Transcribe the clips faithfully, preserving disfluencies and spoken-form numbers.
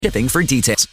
Shipping for details.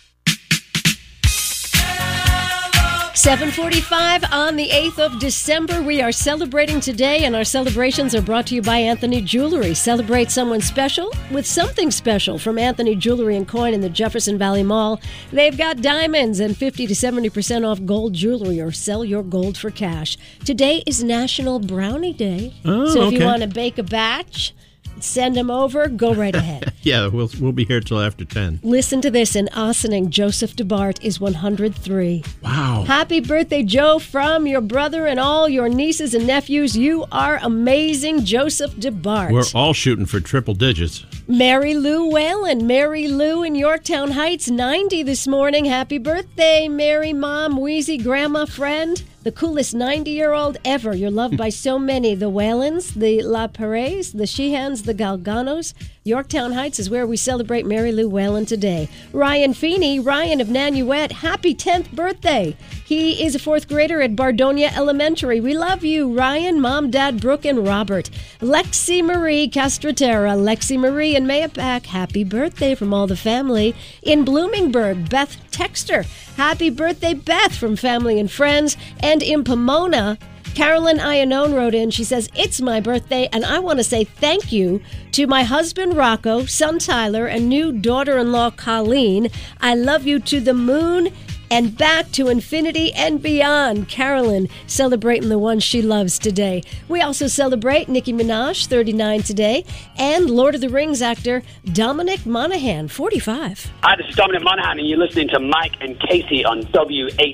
seven forty-five on the eighth of December. We are celebrating today, and our celebrations are brought to you by Anthony Jewelry. Celebrate someone special with something special from Anthony Jewelry and Coin in the Jefferson Valley Mall. They've got diamonds and fifty to seventy percent off gold jewelry, or sell your gold for cash. Today is National Brownie Day. Oh, so if okay. you want to bake a batch, send them over, go right ahead. Yeah, we'll we'll be here till after ten. Listen to this. In Ossining, Joseph DeBart is one hundred three. Wow. Happy birthday, Joe, from your brother and all your nieces and nephews. You are amazing, Joseph DeBart. We're all shooting for triple digits. Mary Lou Whalen. Mary Lou in Yorktown Heights, ninety this morning. Happy birthday, Mary, Mom, Wheezy, Grandma, friend. The coolest ninety-year-old ever. You're loved by so many. The Whalens, the La Perez, the Sheehans, the Galganos. Yorktown Heights is where we celebrate Mary Lou Whalen today. Ryan Feeney, Ryan of Nanuet, happy tenth birthday. He is a fourth grader at Bardonia Elementary. We love you, Ryan, Mom, Dad, Brooke, and Robert. Lexi Marie Castratera, Lexi Marie in Mayapack, happy birthday from all the family. In Bloomingburg, Beth Texter, happy birthday, Beth, from family and friends. And in Pomona, Carolyn Iannone wrote in. She says, it's my birthday, and I want to say thank you to my husband, Rocco, son, Tyler, and new daughter-in-law, Colleen. I love you to the moon and back to infinity and beyond. Carolyn celebrating the one she loves today. We also celebrate Nicki Minaj, thirty-nine today, and Lord of the Rings actor Dominic Monaghan, forty-five. Hi, this is Dominic Monaghan, and you're listening to Mike and Casey on W H